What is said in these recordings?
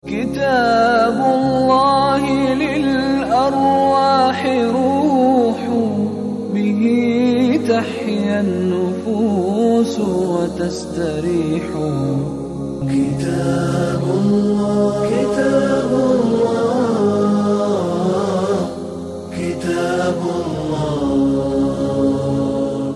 كتاب الله للأرواح روح، به تحيا النفوس وتستريح. كتاب الله كتاب الله كتاب الله.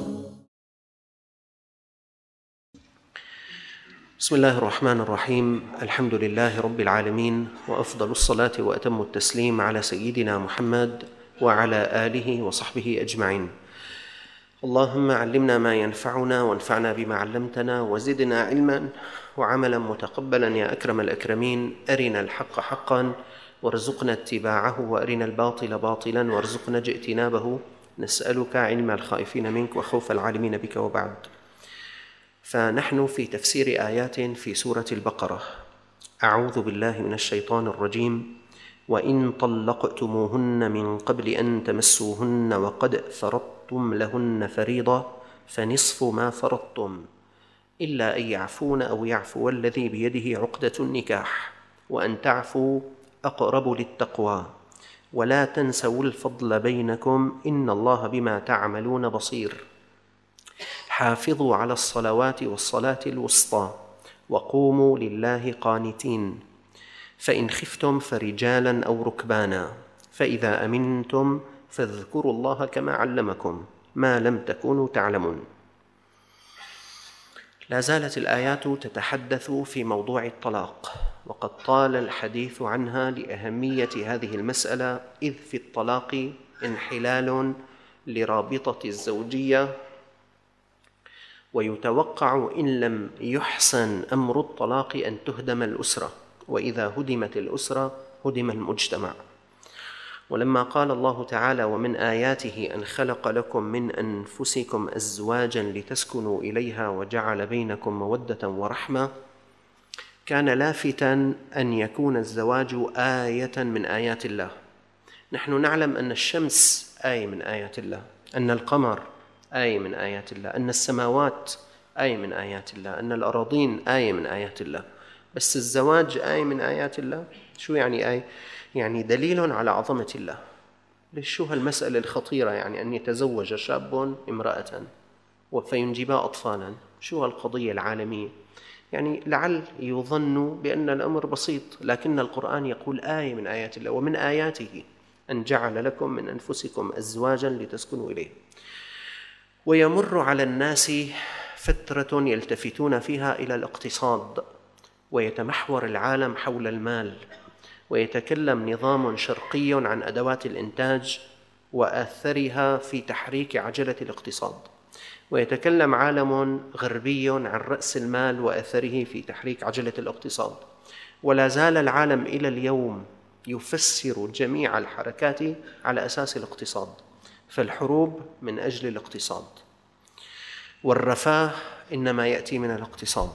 بسم الله الرحمن الرحيم. الحمد لله رب العالمين، وأفضل الصلاة وأتم التسليم على سيدنا محمد وعلى آله وصحبه أجمعين. اللهم علمنا ما ينفعنا وانفعنا بما علمتنا وزدنا علما وعملا متقبلا يا أكرم الأكرمين. أرنا الحق حقا وارزقنا اتباعه، وأرنا الباطل باطلا وارزقنا اجتنابه. نسألك علم الخائفين منك وخوف العالمين بك. وبعد، فنحن في تفسير آيات في سورة البقرة. أعوذ بالله من الشيطان الرجيم. وإن طلقتموهن من قبل أن تمسوهن وقد فرضتم لهن فريضة فنصف ما فرضتم إلا أن يعفون أو يعفو الذي بيده عقدة النكاح، وأن تعفوا أقرب للتقوى، ولا تنسوا الفضل بينكم إن الله بما تعملون بصير. حافظوا على الصلوات والصلاة الوسطى وقوموا لله قانتين. فإن خفتم فرجالا أو ركبانا، فإذا أمنتم فاذكروا الله كما علمكم ما لم تكونوا تعلمون. لا زالت الآيات تتحدث في موضوع الطلاق، وقد طال الحديث عنها لأهمية هذه المسألة، إذ في الطلاق انحلال لرابطة الزوجية، ويتوقع إن لم يحسن أمر الطلاق أن تهدم الأسرة، وإذا هدمت الأسرة هدم المجتمع. ولما قال الله تعالى: ومن آياته أن خلق لكم من أنفسكم أزواجا لتسكنوا إليها وجعل بينكم مودة ورحمة، كان لافتاً أن يكون الزواج آية من آيات الله. نحن نعلم أن الشمس آية من آيات الله، أن القمر آية من آيات الله، أن السماوات آية من آيات الله، أن الأراضين آية من آيات الله. بس الزواج آية من آيات الله. شو يعني آية؟ يعني دليل على عظمة الله. ليش؟ شو هالمسألة الخطيرة، يعني أن يتزوج شاب امرأة فينجبا أطفالا. شو هالقضية العالمية؟ يعني لعل يظن بأن الأمر بسيط، لكن القرآن يقول آية من آيات الله. ومن آياته أن جعل لكم من أنفسكم أزواجا لتسكنوا إليه. ويمر على الناس فترة يلتفتون فيها إلى الاقتصاد، ويتمحور العالم حول المال، ويتكلم نظام شرقي عن أدوات الإنتاج وآثرها في تحريك عجلة الاقتصاد، ويتكلم عالم غربي عن رأس المال وآثره في تحريك عجلة الاقتصاد. ولا زال العالم إلى اليوم يفسر جميع الحركات على أساس الاقتصاد. فالحروب من أجل الاقتصاد، والرفاه إنما يأتي من الاقتصاد،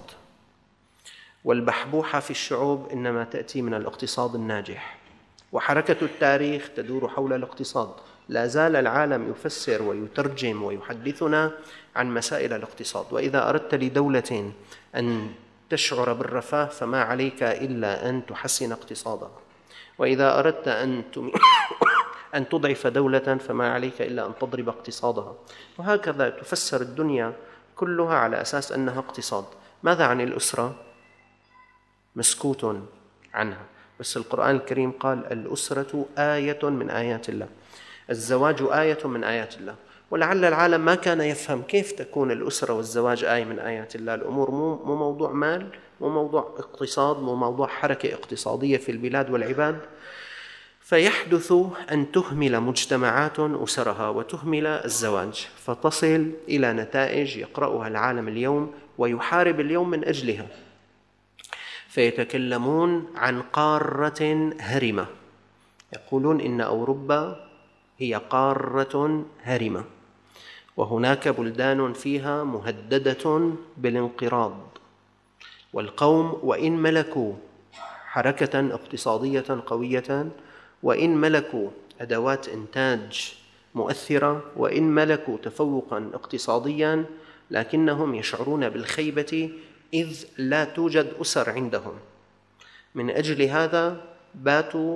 والبحبوحة في الشعوب إنما تأتي من الاقتصاد الناجح، وحركة التاريخ تدور حول الاقتصاد. لا زال العالم يفسر ويترجم ويحدثنا عن مسائل الاقتصاد. وإذا أردت لدولة أن تشعر بالرفاه فما عليك إلا أن تحسن اقتصادها، وإذا أردت أن تضعف دولة فما عليك إلا أن تضرب اقتصادها. وهكذا تفسر الدنيا كلها على أساس أنها اقتصاد. ماذا عن الأسرة؟ مسكوت عنها. بس القرآن الكريم قال: الأسرة آية من آيات الله، الزواج آية من آيات الله. ولعل العالم ما كان يفهم كيف تكون الأسرة والزواج آية من آيات الله. الأمور مو موضوع مال، مو موضوع اقتصاد، مو موضوع حركة اقتصادية في البلاد والعباد. فيحدث أن تهمل مجتمعات أسرها وتهمل الزواج، فتصل إلى نتائج يقرأها العالم اليوم ويحارب اليوم من أجلها. فيتكلمون عن قارة هرمة، يقولون إن أوروبا هي قارة هرمة، وهناك بلدان فيها مهددة بالانقراض. والقوم وإن ملكوا حركة اقتصادية قوية، وإن ملكوا أدوات إنتاج مؤثرة، وإن ملكوا تفوقاً اقتصادياً، لكنهم يشعرون بالخيبة إذ لا توجد أسر عندهم. من أجل هذا باتوا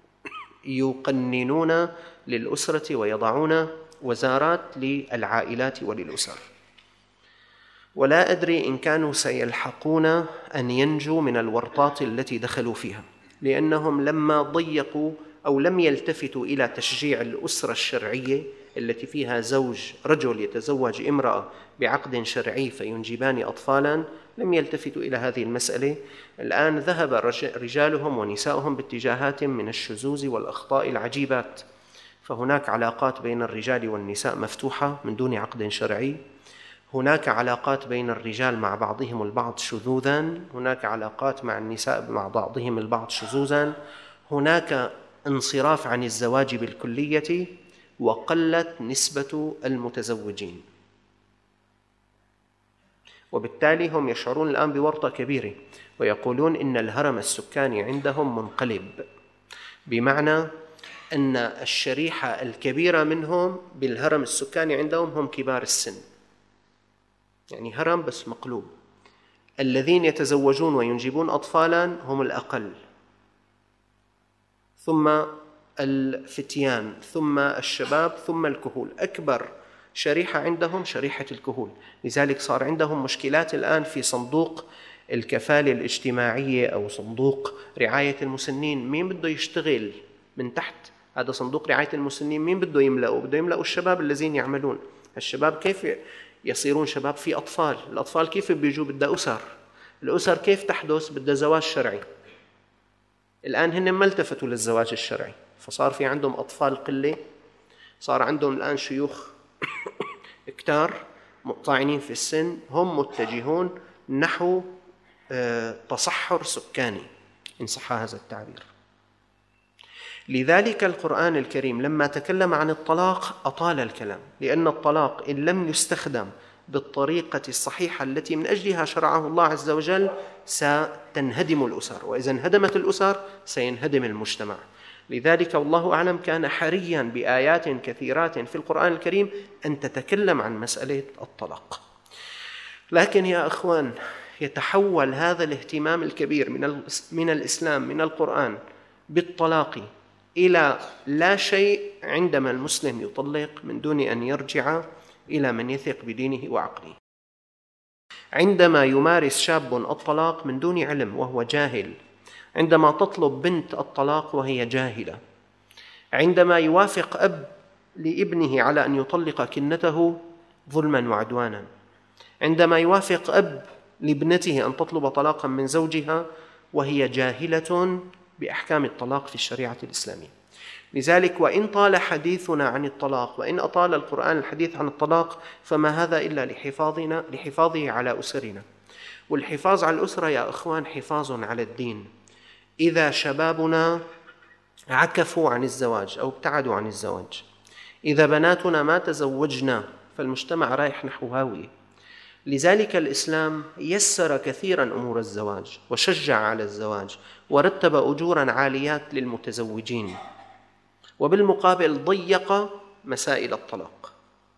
يقننون للأسرة ويضعون وزارات للعائلات وللأسر. ولا أدري إن كانوا سيلحقون أن ينجوا من الورطات التي دخلوا فيها، لأنهم لما ضيقوا أو لم يلتفتوا إلى تشجيع الأسرة الشرعية التي فيها رجل يتزوج امرأة بعقد شرعي فينجبان أطفالا، لم يلتفتوا إلى هذه المسألة. الآن ذهب رجالهم ونساؤهم باتجاهات من الشذوذ والأخطاء العجيبات، فهناك علاقات بين الرجال والنساء مفتوحة من دون عقد شرعي، هناك علاقات بين الرجال مع بعضهم البعض شذوذا، هناك علاقات مع النساء مع بعضهم البعض شذوذا، هناك انصراف عن الزواج بالكلية، وقلت نسبة المتزوجين. وبالتالي هم يشعرون الآن بورطة كبيرة، ويقولون إن الهرم السكاني عندهم منقلب، بمعنى أن الشريحة الكبيرة منهم بالهرم السكاني عندهم هم كبار السن، يعني هرم بس مقلوب. الذين يتزوجون وينجبون أطفالا هم الأقل، ثم الفتيان، ثم الشباب، ثم الكهول. أكبر شريحة عندهم شريحة الكهول. لذلك صار عندهم مشكلات الآن في صندوق الكفالة الاجتماعية أو صندوق رعاية المسنين. مين بده يشتغل من تحت هذا صندوق رعاية المسنين؟ مين بده يملأه؟ بده يملأوا الشباب الذين يعملون. الشباب كيف يصيرون شباب؟ في أطفال. الأطفال كيف بيجوا؟ بدها أسر. الأسر كيف تحدث؟ بدها زواج شرعي. الآن هن ما التفتوا للزواج الشرعي، فصار في عندهم أطفال قلة، صار عندهم الآن شيوخ كتار طاعنين في السن، هم متجهون نحو تصحر سكاني إن صح هذا التعبير. لذلك القرآن الكريم لما تكلم عن الطلاق أطال الكلام، لأن الطلاق إن لم يستخدم بالطريقة الصحيحة التي من أجلها شرعه الله عز وجل ستنهدم الأسر، وإذا انهدمت الأسر سينهدم المجتمع. لذلك والله أعلم كان حريا بآيات كثيرات في القرآن الكريم أن تتكلم عن مسألة الطلاق. لكن يا أخوان، يتحول هذا الاهتمام الكبير من الإسلام من القرآن بالطلاق إلى لا شيء عندما المسلم يطلق من دون أن يرجع إلى من يثق بدينه وعقله. عندما يمارس شاب الطلاق من دون علم وهو جاهل، عندما تطلب بنت الطلاق وهي جاهلة، عندما يوافق أب لابنه على أن يطلق كنته ظلما وعدوانا، عندما يوافق أب لابنته أن تطلب طلاقا من زوجها وهي جاهلة بأحكام الطلاق في الشريعة الإسلامية. لذلك وإن طال حديثنا عن الطلاق، وإن أطال القرآن الحديث عن الطلاق، فما هذا إلا لحفاظه على أسرنا. والحفاظ على الأسرة يا أخوان حفاظ على الدين. إذا شبابنا عكفوا عن الزواج أو ابتعدوا عن الزواج، إذا بناتنا ما تزوجنا، فالمجتمع رايح نحو هاوية. لذلك الإسلام يسر كثيرا أمور الزواج وشجع على الزواج ورتب أجورا عاليات للمتزوجين، وبالمقابل ضيق مسائل الطلاق،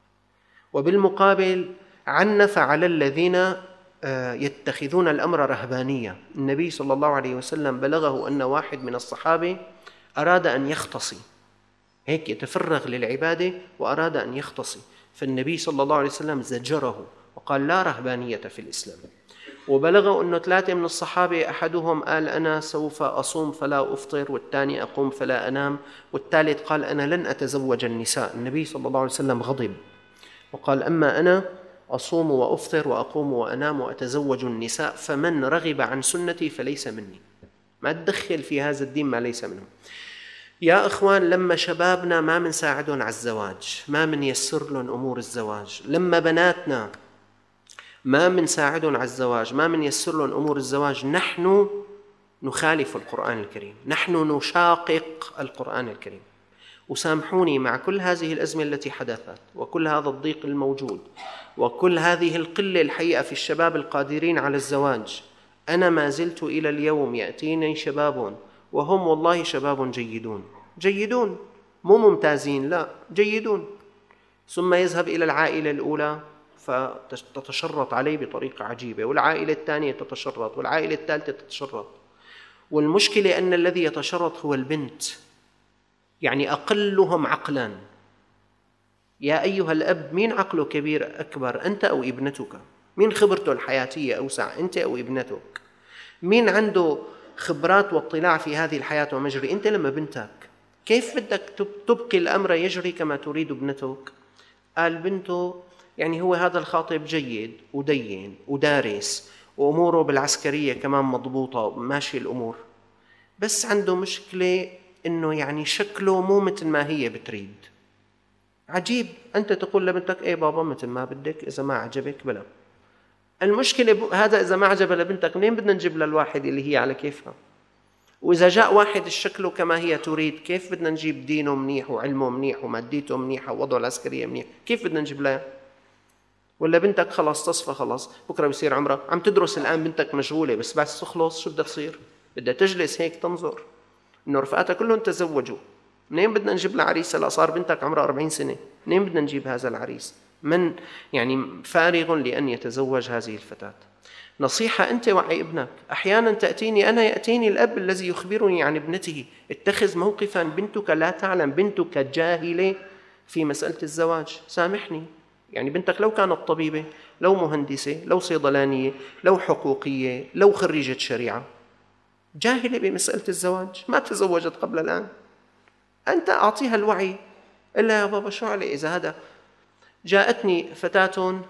وبالمقابل عنف على الذين يتخذون الأمر رهبانية. النبي صلى الله عليه وسلم بلغه أن واحد من الصحابة أراد أن يختصي، هيك يتفرغ للعبادة وأراد أن يختصي، فالنبي صلى الله عليه وسلم زجره وقال لا رهبانية في الإسلام. وبلغوا أنه 3 من الصحابة أحدهم قال أنا سوف أصوم فلا أفطر، والثاني أقوم فلا أنام، والثالث قال أنا لن أتزوج النساء. النبي صلى الله عليه وسلم غضب وقال أما أنا أصوم وأفطر وأقوم وأنام وأتزوج النساء، فمن رغب عن سنتي فليس مني. ما تدخل في هذا الدين ما ليس منه. يا أخوان، لما شبابنا ما منساعدهم على الزواج، ما منيسر لهم أمور الزواج، لما بناتنا ما منساعدهم على الزواج، ما منيسر لهم أمور الزواج، نحن نخالف القرآن الكريم، نحن نشاقق القرآن الكريم. وسامحوني مع كل هذه الأزمة التي حدثت وكل هذا الضيق الموجود وكل هذه القلة الحقيقة في الشباب القادرين على الزواج، أنا ما زلت إلى اليوم يأتيني شباب وهم والله شباب جيدون مو ممتازين، لا جيدون، ثم يذهب إلى العائلة الأولى فتتشرط عليه بطريقة عجيبة، والعائلة الثانية تتشرط، والعائلة الثالثة تتشرط، والمشكلة أن الذي يتشرط هو البنت، يعني أقلهم عقلاً. يا أيها الأب، مين عقله كبير أكبر، أنت أو ابنتك؟ مين خبرته الحياتية أوسع، أنت أو ابنتك؟ مين عنده خبرات واطلاع في هذه الحياة ومجري، أنت لما بنتك؟ كيف بدك تبقي الأمر يجري كما تريد ابنتك؟ قال بنته يعني هو هذا الخاطب جيد ودين ودارس وأموره بالعسكرية كمان مضبوطة وماشي الأمور، بس عنده مشكلة إنه يعني شكله مو مثل ما هي بتريد. عجيب، أنت تقول لبنتك إيه بابا مثل ما بدك، إذا ما عجبك بلا. المشكلة هذا إذا ما عجب لبنتك منين بدنا نجيب للواحد اللي هي على كيفها؟ وإذا جاء واحد الشكله كما هي تريد، كيف بدنا نجيب دينه منيح وعلمه منيح وماديته منيحة ووضعه العسكرية منيح؟ كيف بدنا نجيب لها؟ ولا بنتك خلاص تصفى، خلاص بكرة بيصير عمرها، عم تدرس الآن بنتك مشغولة، بس بعد تخلص شو بدها تصير؟ بدها تجلس هيك تنظر إنه رفقاتها كلهم تزوجوا، منين بدنا نجيب لها عريس؟ هلا صار بنتك عمرها 40 سنة، منين بدنا نجيب هذا العريس؟ من يعني فارغ لأن يتزوج هذه الفتاة. نصيحة، أنت وعي ابنك. أحيانا يأتيني الأب الذي يخبرني عن ابنته، اتخذ موقفا، بنتك لا تعلم، بنتك جاهلة في مسألة الزواج، سامحني. يعني بنتك لو كانت طبيبة، لو مهندسة، لو صيدلانية، لو حقوقية، لو خريجة شريعة، جاهلة بمسألة الزواج، ما تزوجت قبل الآن، أنت أعطيها الوعي. إلا يا بابا شو علي إذا هذا. جاءتني فتاة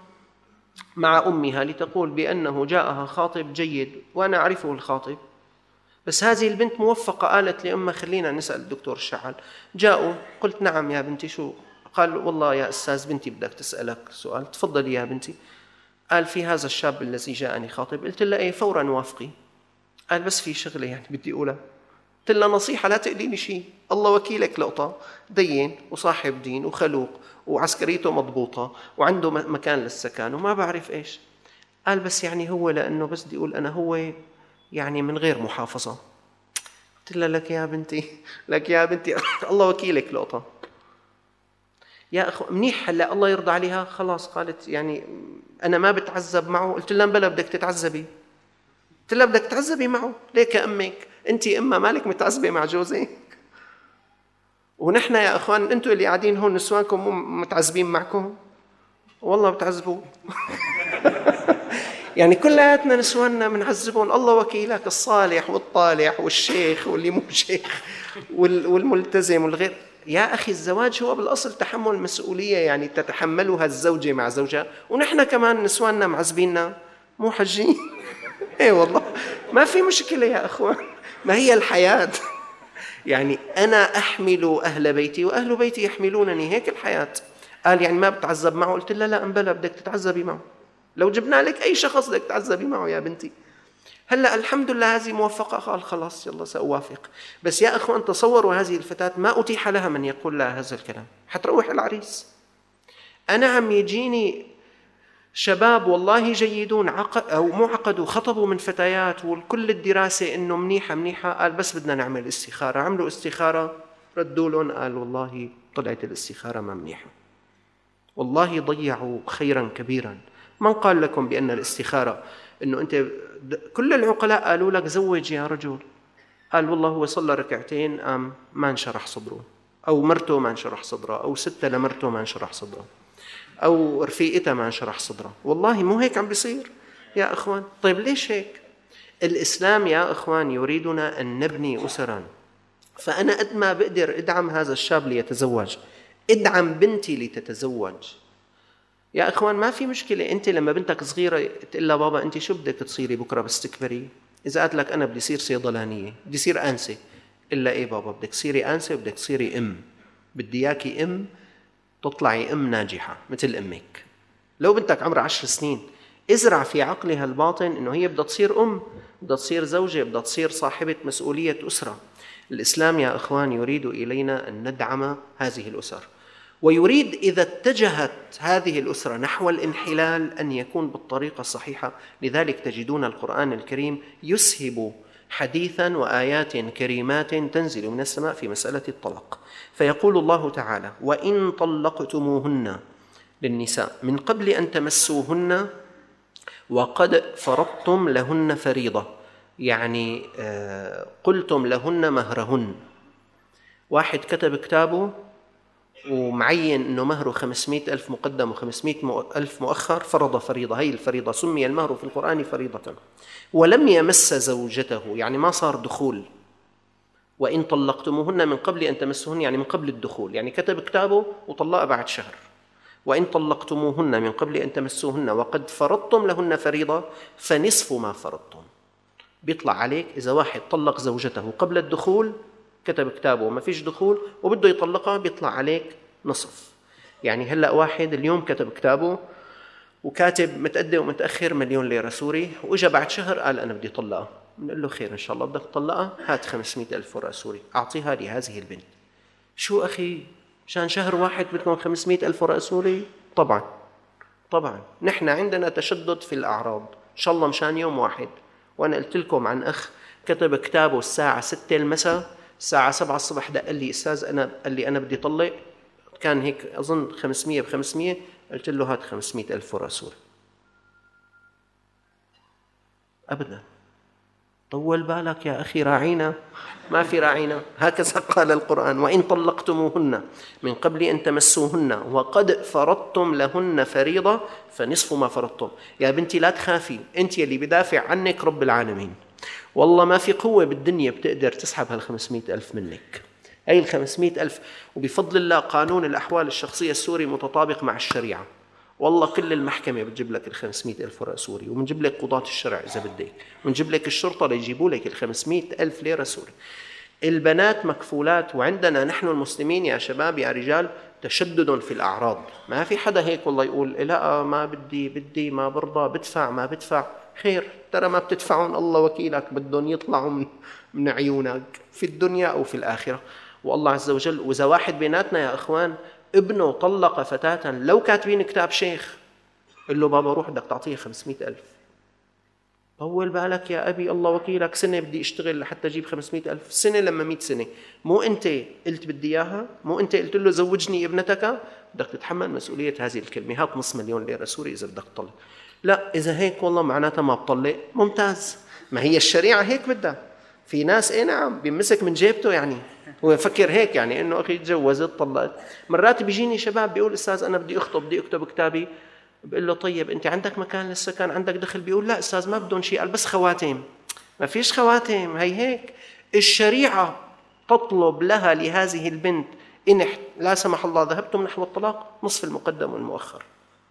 مع أمها لتقول بأنه جاءها خاطب جيد وأنا أعرفه الخاطب، بس هذه البنت موفقة. قالت لأمها خلينا نسأل الدكتور الشعال. جاءوا، قلت نعم يا بنتي شو؟ قال والله يا أستاذ بنتي بدك تسألك سؤال. تفضلي يا بنتي. قال في هذا الشاب الذي جاءني خاطب. قلت له إيه فورا وافقي. قال بس في شغلة يعني بدي أقولها. قلت له نصيحة لا تقليني شيء، الله وكيلك لقطة، دين وصاحب دين وخلوق وعسكريته مضبوطة وعنده مكان للسكن وما بعرف إيش. قال بس يعني هو لأنه بس بدي أقول أنا هو يعني من غير محافظة. قلت له لك يا بنتي الله وكيلك لقطة يا أخو منيح. هلا الله يرضى عليها خلاص. قالت يعني أنا ما بتعذب معه. قلت لها بلا بدك تتعذبي. قلت لها بدك تتعذبي معه ليك أمك، أنت أمها مالك متعذبة مع جوزك؟ ونحن يا أخوان أنتوا اللي قاعدين هون نسوانكم مو متعذبين معكم؟ والله بتعذبوا. يعني كلياتنا نسواننا بنعذبهم، الله وكيلك، الصالح والطالح والشيخ واللي مو شيخ والملتزم والغير. يا أخي الزواج هو بالأصل تحمل مسؤولية، يعني تتحملها الزوجة مع زوجها، ونحن كمان نسواننا معذبيننا مو حجين. ايه والله ما في مشكلة يا أخوان، ما هي الحياة. يعني أنا أحمل أهل بيتي وأهل بيتي يحملونني، هيك الحياة. قال يعني ما بتعذب معه؟ قلت له لا أنبلا بدك تتعذبي معه، لو جبنا لك أي شخص بدك تتعذبي معه يا بنتي. هلأ الحمد لله هذه موفقة. قال خلاص يلا سأوافق. بس يا أخوان تصوروا هذه الفتاة ما أتيح لها من يقول لها هذا الكلام، حتروح العريس. أنا عم يجيني شباب والله جيدون أو مو عقدوا، خطبوا من فتيات وكل الدراسة إنه منيحة. قال بس بدنا نعمل استخارة. عملوا استخارة، ردوا لهم قال والله طلعت الاستخارة ما منيحة. والله ضيعوا خيرا كبيرا. من قال لكم بأن الاستخارة إنه أنت كل العقلاء قالوا لك زوج يا رجل. قال والله هو صلى ركعتين ما انشرح صدره، أو مرته ما انشرح صدره، أو ستة لمرته ما انشرح صدره، أو رفيقتها ما انشرح صدره. والله مو هيك عم بيصير يا أخوان. طيب ليش هيك؟ الإسلام يا أخوان يريدنا أن نبني أسرا. فأنا قد ما بقدر أدعم هذا الشاب ليتزوج، أدعم بنتي لتتزوج. يا أخوان ما في مشكلة أنت لما بنتك صغيرة تقول لها بابا أنت شو بدك تصيري بكرة بس تكبري؟ إذا قالت لك أنا بدي أصير صيدلانية، بدي أصير آنسة، إلا إيه بابا بدك تصيري آنسة وبدك تصيري بدي إياكي تطلعي ناجحة مثل أمك. لو بنتك عمرها 10 سنين ازرع في عقلها الباطن إنه هي بدها تصير بدها تصير زوجة، بدها تصير صاحبة مسؤولية أسرة. الإسلام يا أخوان يريد إلينا أن ندعم هذه الأسر، ويريد إذا اتجهت هذه الأسرة نحو الانحلال أن يكون بالطريقة الصحيحة. لذلك تجدون القرآن الكريم يسهب حديثا وآيات كريمات تنزل من السماء في مسألة الطلاق. فيقول الله تعالى: وإن طلقتموهن للنساء من قبل أن تمسوهن وقد فرضتم لهن فريضة يعني قلتم لهن مهرهن. واحد كتب كتابه ومعين أنه مهره 500,000 مقدم و500,000 مؤخر، فرض فريضة، هي الفريضة، سمي المهر في القرآن فريضة، ولم يمس زوجته، يعني ما صار دخول. وإن طلقتموهن من قبل أن تمسوهن، يعني من قبل الدخول، يعني كتب كتابه وطلقها بعد شهر. وإن طلقتموهن من قبل أن تمسوهن وقد فرضتم لهن فريضة فنصف ما فرضتم. بيطلع عليك إذا واحد طلق زوجته قبل الدخول، كتب كتابه وما فيش دخول وبده يطلقها، بيطلع عليك نصف. يعني هلأ واحد اليوم كتب كتابه وكاتب متقدم ومتأخر 1,000,000 ليرة سوري، وإجا بعد شهر قال أنا بدي طلقها، بنقول له خير إن شاء الله، بدك تطلقها، هات 500,000 ورقة سوري أعطيها لهذه البنت. شو أخي مشان شهر واحد بدكم 500,000 ورقة سوري؟ طبعا نحن عندنا تشدد في الأعراض، إن شاء الله مشان يوم واحد. وأنا قلت لكم عن أخ كتب كتابه الساعة 6 المساء، الساعة 7 الصبح دق لي أستاذ قال لي أنا بدي طلق، كان هيك أظن 500 ب500، قلت له هات 500,000 ورقة سوري. أبدا، طول بالك يا أخي، راعينا، ما في راعينا. هكذا قال القرآن: وإن طلقتموهن من قبل أن تمسوهن وقد فرضتم لهن فريضة فنصف ما فرضتم. يا بنتي لا تخافي، أنت اللي بدافع عنك رب العالمين، والله ما في قوة بالدنيا بتقدر تسحب هال500,000 منك، أي ال500,000. وبفضل الله قانون الأحوال الشخصية السوري متطابق مع الشريعة، والله كل المحكمة بتجيب لك 500,000 ورقة سوري، وبنجيب لك قضاة الشرع إذا بدك، ونجيب لك الشرطة ليجيبوا لك 500,000 ليرة سوري. البنات مكفولات. وعندنا نحن المسلمين يا شباب يا رجال تشدد في الأعراض، ما في حدا هيك والله يقول لا ما بدي ما برضى، بدفع ما بدفع. خير، ترى ما بتدفعون الله وكيلك، بدهم يطلعوا من عيونك في الدنيا أو في الآخرة. والله عز وجل. وإذا واحد بيناتنا يا أخوان ابنه طلق فتاة، لو كاتبين كتاب شيخ قل له بابا روح بدك تعطيه 500,000، طول بالك يا أبي الله وكيلك، سنة بدي أشتغل لحتى أجيب 500,000، سنة لما 100 سنة. مو أنت قلت بدي إياها؟ مو أنت قلت له زوجني ابنتك؟ بدك تتحمل مسؤولية هذه الكلمة. هات نص مليون ليرة سوري إذا بدك تطلق. لا، إذا هيك والله معناتها ما بطلق، ممتاز، ما هي الشريعة هيك بدها. في ناس نعم بيمسك من جيبته، يعني هو يفكر هيك، يعني إنه أخي تجوزت طلقت. مرات بيجيني شباب بيقول أستاذ أنا بدي أخطب، بدي أكتب كتابي، بقول له طيب أنت عندك مكان للسكن، عندك دخل؟ بيقول لا أستاذ ما بدون شيء، قال بس خواتم. ما فيش خواتم، هي هيك الشريعة تطلب لها لهذه البنت إن لا سمح الله ذهبتم نحو الطلاق نصف المقدم والمؤخر.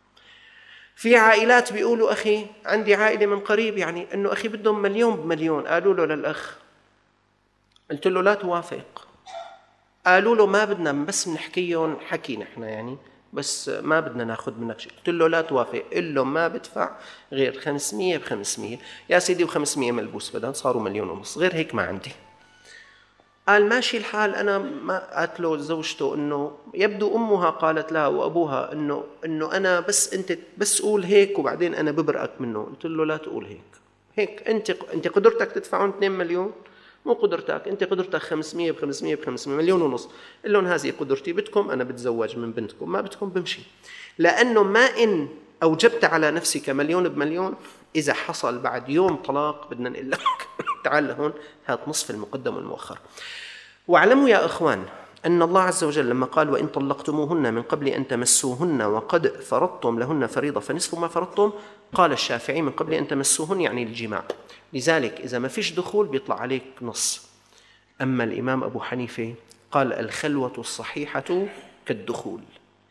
في عائلات بيقولوا أخي، عندي عائلة من قريب يعني إنه أخي بدهم 1,000,000 ب1,000,000، قالوا له للأخ، قلت له لا توافق، قالوا له ما بدنا بس نحكيهم حكي نحن يعني، بس ما بدنا ناخذ منك شيء. قلت له لا توافق، قل له ما بدفع غير 500 ب500. يا سيدي و500 ملبوس بدل، صاروا 1,500,000، غير هيك ما عندي. قال ماشي الحال. أنا ما قالت له زوجته إنه يبدو أمها قالت لها وأبوها إنه أنا بس أنت بس قول هيك وبعدين أنا ببرأك منه. قلت له لا تقول هيك أنت قدرتك تدفعون 2 مليون، مو قدرتك، أنت قدرتك 500 ب500 ب500، 1,500,000. قل لهم هذه قدرتي، بدكم أنا بتزوج من بنتكم، ما بدكم بمشي. لأنه ما إن أوجبت على نفسك 1,000,000 ب1,000,000، إذا حصل بعد يوم طلاق بدنا نقول لك تعال لهون هات نصف المقدم والمؤخر. واعلموا يا أخوان أن الله عز وجل لما قال وإن طلقتموهن من قبل أن تمسوهن وقد فرضتم لهن فريضة فنصف ما فرضتم، قال الشافعي من قبل أن تمسوهن يعني الجماع، لذلك إذا ما فيش دخول بيطلع عليك نص. أما الإمام أبو حنيفة قال الخلوة الصحيحة كالدخول.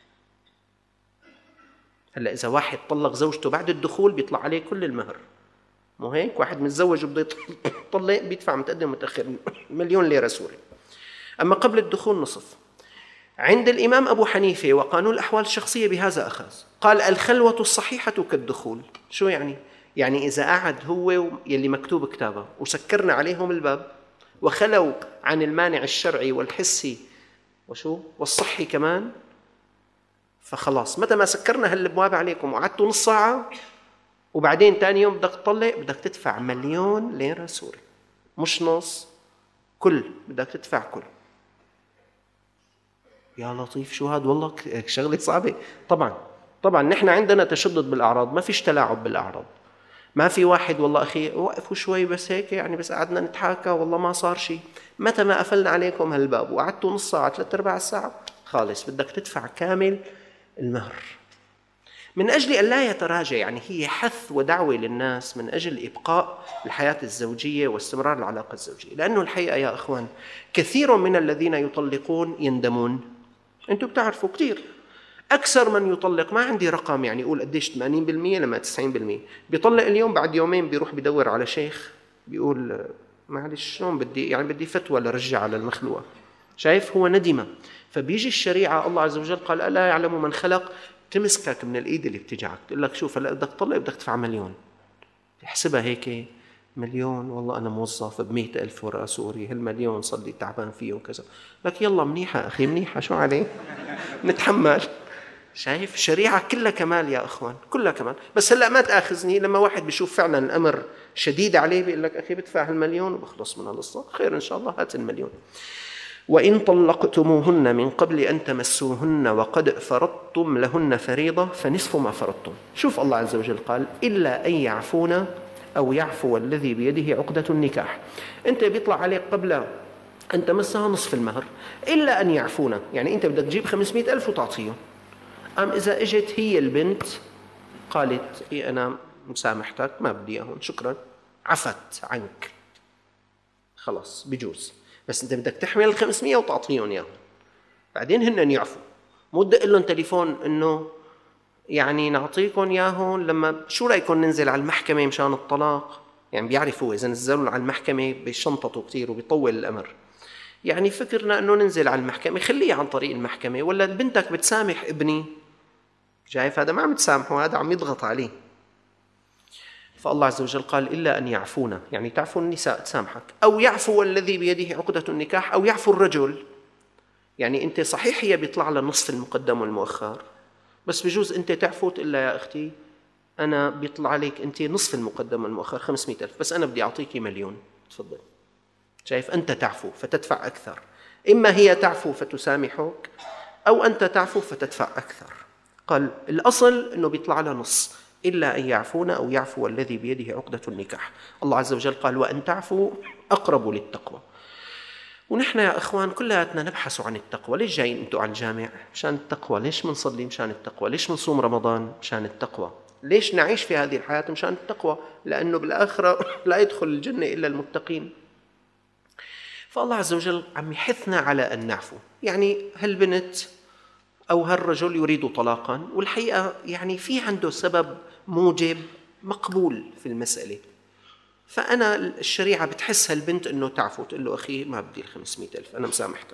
هلأ إذا واحد طلق زوجته بعد الدخول بيطلع عليه كل المهر، مو هيك؟ واحد متزوج وبده يطلق بيدفع متقدم متأخر 1,000,000 ليرة سوري. أما قبل الدخول نصف. عند الإمام أبو حنيفة وقانون الأحوال الشخصية بهذا أخذ، قال الخلوة الصحيحة كالدخول. شو يعني؟ يعني إذا قعد هو يلي مكتوب كتابه وسكرنا عليهم الباب وخلوا عن المانع الشرعي والحسي والصحي كمان، فخلاص متى ما سكرنا هالابواب عليكم وقعدتوا نص ساعة وبعدين تاني يوم بدك تطلق، بدك تدفع 1,000,000 ليرة سوري، مش نص، كل، بدك تدفع كل. يا لطيف شو هاد، والله شغلة صعبة. طبعا نحن عندنا تشدد بالأعراض، ما فيش تلاعب بالأعراض. ما في واحد والله أخي وقفوا شوي بس هيك يعني بس قعدنا نتحاكى والله ما صار شيء، متى ما قفلنا عليكم هالباب وقعدتوا نص ساعة 3/4 ساعة خالص بدك تدفع كامل المهر، من أجل أن لا يتراجع. يعني هي حث ودعوة للناس من أجل إبقاء الحياة الزوجية واستمرار العلاقة الزوجية. لأنه الحقيقة يا أخوان كثير من الذين يطلقون يندمون. أنتم بتعرفوا كثير أكثر من يطلق، ما عندي رقم يعني يقول قديش 80% لما 90%، بيطلق اليوم بعد يومين بيروح بدور على شيخ بيقول معلش شلون بدي فتوى لرجع على المخلوقة. شايف هو ندمة. فبيجي الشريعة الله عز وجل قال ألا يعلم من خلق، تمسكك من الإيد اللي بتجعك تقول لك شوف هلا بدك تطلق بدك تدفع 1,000,000. تحسبها هيك 1,000,000 والله أنا موظف ب100,000 ورقة سوري، هال1,000,000 صار لي تعبان فيه وكذا، لك يلا منيحة أخي منيحة شو عليه نتحمل. شايف الشريعة كلها كمال يا أخوان كلها كمال. بس هلأ ما تأخذني لما واحد بيشوف فعلا الأمر شديد عليه بيقول لك أخي بدفع 1,000,000 وبخلص من القصة، خير إن شاء الله هات 1,000,000. وإن طلقتموهن من قبل أن تمسوهن وقد فرضتم لهن فريضة فنصف ما فرضتم. شوف الله عز وجل قال إلا أن يعفون أو يعفو الذي بيده عقدة النكاح. أنت بيطلع عليك قبل أن تمسها نصف المهر، إلا أن يعفون يعني أنت بدك تجيب 500,000 وتعطيهم. إذا إجت هي البنت قالت إيه أنا مسامحتك ما بدي إياهم شكرا، عفت عنك خلاص بيجوز، بس أنت بدك تحمل 500 وتعطيهم إياهم. بعدين هن يعفوا، مو تدق لهم تليفون إنه يعني نعطيكم إياهم لما شو رأيكم ننزل على المحكمة مشان الطلاق. يعني بيعرفوا إذا نزلوا على المحكمة بيشنططوا كتير وبيطول الأمر. يعني فكرنا إنه ننزل على المحكمة خليه عن طريق المحكمة، ولا بنتك بتسامح ابني شايف هذا ما عم تسامحه هذا عم يضغط عليه. فالله عز وجل قال إلا أن يعفونا يعني تعفو النساء تسامحك، أو يعفو الذي بيده عقدة النكاح، أو يعفو الرجل. يعني أنت صحيح هي بيطلع لها نصف المقدم والمؤخر، بس بجوز أنت تعفو تقول لها يا أختي أنا بيطلع عليك أنت نصف المقدم والمؤخر 500,000 بس أنا بدي أعطيكي 1,000,000 تفضل. شايف أنت تعفو فتدفع أكثر، إما هي تعفو فتسامحك أو أنت تعفو فتدفع أكثر. قال الأصل أنه بيطلع لها نص إلا أن يعفون أو يعفو الذي بيده عقدة النكاح. الله عز وجل قال وأن تعفوا أقرب للتقوى. ونحن يا أخوان كلياتنا نبحث عن التقوى. ليش جايين أنتوا على الجامع؟ مشان التقوى. ليش منصلي؟ مشان التقوى. ليش منصوم رمضان؟ مشان التقوى. ليش نعيش في هذه الحياة؟ مشان التقوى، لأنه بالآخرة لا يدخل الجنة إلا المتقين. فالله عز وجل عم يحثنا على أن نعفو. يعني هالبنت أو هالرجل يريد طلاقا، والحقيقة يعني في عنده سبب موجب مقبول في المسألة، فأنا الشريعة بتحس هالبنت أنه تعفو تقول له أخي ما بدي 500,000 أنا مسامحتك.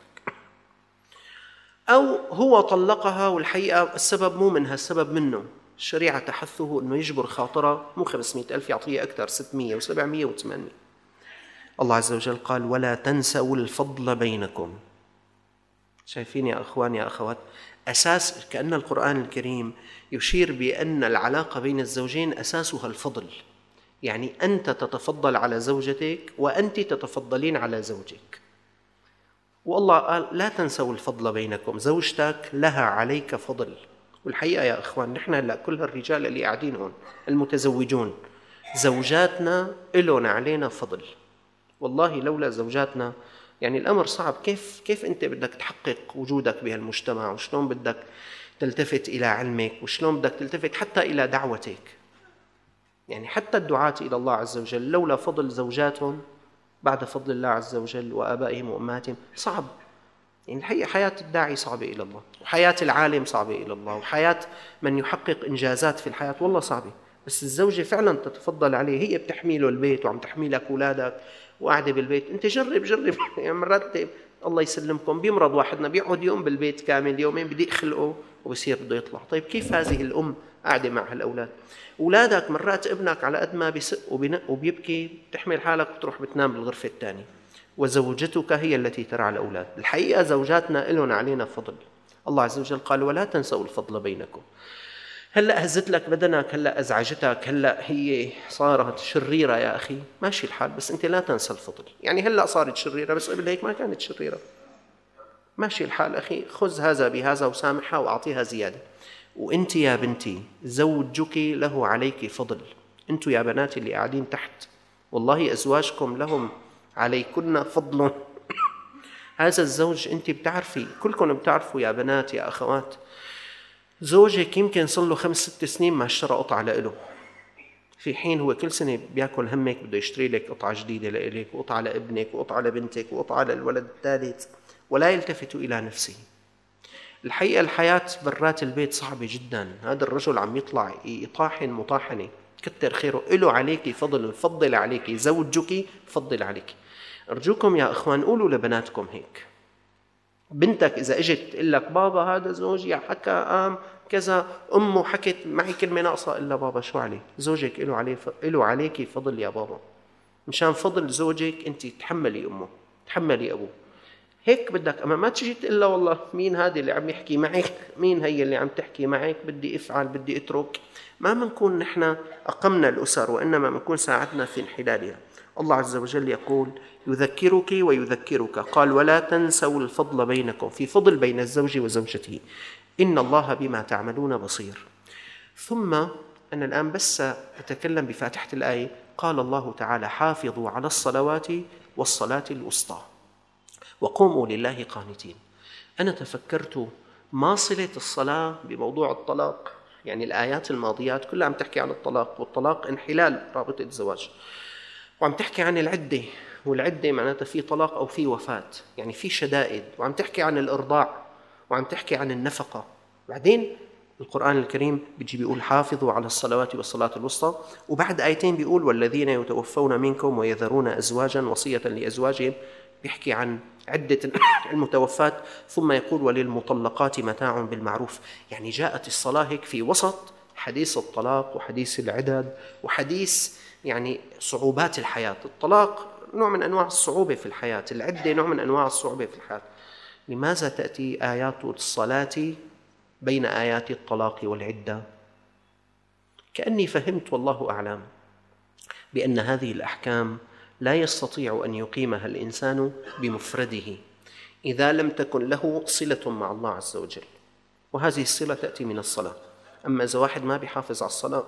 أو هو طلقها والحقيقة السبب مو منها السبب منه، الشريعة تحثه أنه يجبر خاطرة مو 500,000 يعطيه أكثر 600 و700 و800. الله عز وجل قال ولا تنسوا الفضل بينكم. شايفين يا أخوان يا أخوات أساس كأن القرآن الكريم يشير بأن العلاقة بين الزوجين أساسها الفضل. يعني أنت تتفضل على زوجتك وأنت تتفضلين على زوجك. والله قال لا تنسوا الفضل بينكم، زوجتك لها عليك فضل. والحقيقة يا أخوان نحن لا كل الرجال اللي قاعدين هون المتزوجون زوجاتنا إلون علينا فضل. والله لولا زوجاتنا يعني الأمر صعب. كيف أنت بدك تحقق وجودك بهالمجتمع، وشلون بدك تلتفت إلى علمك، وشلون بدك تلتفت حتى إلى دعوتك. يعني حتى الدعاة إلى الله عز وجل لولا فضل زوجاتهم بعد فضل الله عز وجل وآبائهم وأمهاتهم صعب. يعني الحقيقة حياة الداعي صعبة إلى الله، وحياة العالم صعبة إلى الله، وحياة من يحقق إنجازات في الحياة والله صعبة. بس الزوجة فعلا تتفضل عليه، هي بتحميله البيت وعم تحميلك أولادك وقاعدة بالبيت. أنت جرب يعني مرات الله يسلمكم بيمرض واحدنا بيقعد يوم بالبيت كامل يومين بدي خلقه وبصير بده يطلع. طيب كيف هذه الأم قاعدة مع هالأولاد؟ أولادك مرات ابنك على قد ما بيسق وبنق وبيبكي بتحمل حالك وتروح بتنام بالغرفة الثانية، وزوجتك هي التي ترعى الأولاد. الحقيقة زوجاتنا إلهم علينا فضل. الله عز وجل قال ولا تنسوا الفضل بينكم. هلأ هزت لك بدنك، هلأ أزعجتك، هلأ هي صارت شريرة يا أخي ماشي الحال، بس أنت لا تنسى الفضل. يعني هلأ صارت شريرة بس قبل هيك ما كانت شريرة، ماشي الحال أخي، خذ هذا بهذا وسامحها وأعطيها زيادة. وأنت يا بنتي زوجك له عليك فضل. أنتم يا بناتي اللي قاعدين تحت، والله أزواجكم لهم عليكن فضل. هذا الزوج أنت بتعرفي، كلكم بتعرفوا يا بنات يا أخوات، زوجك يمكن صار له 5-6 سنين ما اشترى قطعة لإله، في حين هو كل سنة بياكل همك، بده يشتري لك قطعة جديدة لإلك وقطعة لابنك وقطعة لبنتك وقطعة للولد الثالث، ولا يلتفت إلى نفسه. الحقيقة الحياة برات البيت صعبة جدا. هذا الرجل عم يطلع يطاحن مطاحنة، كتر خيره، إله عليك فضل، فضل عليك زوجك، فضل عليك. أرجوكم يا أخوان قولوا لبناتكم هيك. بنتك إذا إجت تقول لك بابا هذا زوجي حكى قام كذا، أمه حكت معي كلمة ناقصة إلا بابا شو عليه؟ زوجك إله عليك فضل يا بابا. مشان فضل زوجك أنت تحملي أمه، تحملي أبوه. هيك بدك، أما ما تجي تقول له والله مين هذه اللي عم يحكي معك، مين هي اللي عم تحكي معك، بدي أفعل بدي أترك. ما منكون نحن أقمنا الأسر، وإنما منكون ساعدنا في انحلالها. الله عز وجل يقول يذكرك ويذكرك، قال ولا تنسوا الفضل بينكم، في فضل بين الزوج وزوجته، إن الله بما تعملون بصير. ثم أنا الآن بس أتكلم بفاتحة الآية. قال الله تعالى حافظوا على الصلوات والصلاة الوسطى وقوموا لله قانتين. أنا تفكرت ما صلة الصلاة بموضوع الطلاق؟ يعني الآيات الماضيات كلها عم تحكي عن الطلاق، والطلاق انحلال رابطة الزواج، وعم تحكي عن العدة، والعدة معناتها في طلاق أو في وفاة، يعني في شدائد، وعم تحكي عن الإرضاع، وعم تحكي عن النفقة. بعدين القرآن الكريم بيجي بيقول حافظوا على الصلوات والصلاة الوسطى، وبعد آيتين بيقول والذين يتوفون منكم ويذرون أزواجا وصية لأزواجهم، بيحكي عن عدة المتوفات، ثم يقول وللمطلقات متاع بالمعروف. يعني جاءت الصلاة هيك في وسط حديث الطلاق وحديث العدد وحديث يعني صعوبات الحياة. الطلاق نوع من أنواع الصعوبة في الحياة، العدة نوع من أنواع الصعوبة في الحياة. لماذا تأتي آيات الصلاة بين آيات الطلاق والعدة؟ كأني فهمت والله أعلم بأن هذه الأحكام لا يستطيع أن يقيمها الإنسان بمفرده إذا لم تكن له صلة مع الله عز وجل، وهذه الصلة تأتي من الصلاة. أما إذا واحد ما بيحافظ على الصلاة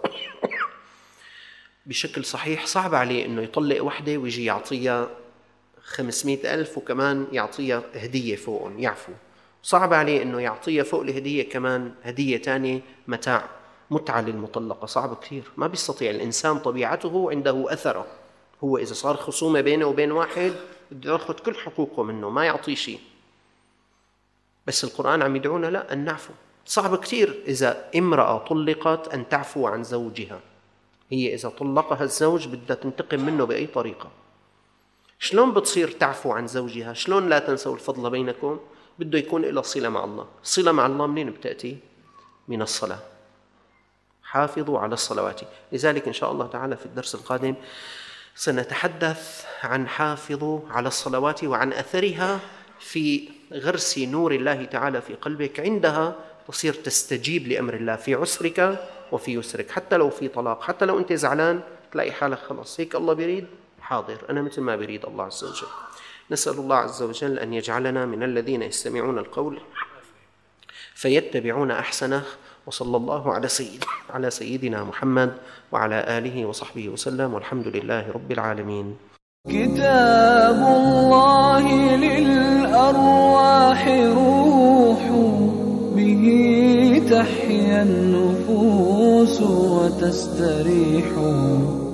بشكل صحيح، صعب عليه أنه يطلق وحده ويجي يعطيها 500,000 وكمان يعطيها هدية فوقهم يعفو. صعب عليه أنه يعطيها فوق الهدية كمان هدية تانية متعة للمطلقة. صعب كثير، ما بيستطيع. الإنسان طبيعته عنده أثره، هو إذا صار خصومة بينه وبين واحد بده يأخذ كل حقوقه منه، ما يعطيه شيء. بس القرآن عم يدعونا لا، أن نعفو. صعب كثير إذا امرأة طلقت أن تعفو عن زوجها. هي إذا طلقها الزوج بدها تنتقم منه بأي طريقة. شلون بتصير تعفو عن زوجها؟ شلون لا تنسوا الفضل بينكم؟ بده يكون له صلة مع الله. صلة مع الله منين بتأتي؟ من الصلاة. حافظوا على الصلوات. لذلك إن شاء الله تعالى في الدرس القادم سنتحدث عن حافظوا على الصلوات وعن أثرها في غرس نور الله تعالى في قلبك. عندها تصير تستجيب لأمر الله في عسرك وفي يسرك، حتى لو في طلاق، حتى لو أنت زعلان تلاقي حالك خلاص هيك الله بيريد حاضر، أنا مثل ما بيريد الله عز وجل. نسأل الله عز وجل أن يجعلنا من الذين يستمعون القول فيتبعون أحسنه. وصلى الله على سيدنا محمد وعلى آله وصحبه وسلم، والحمد لله رب العالمين. كتاب الله للأرواح روح، به تحيا النفوس وتستريح.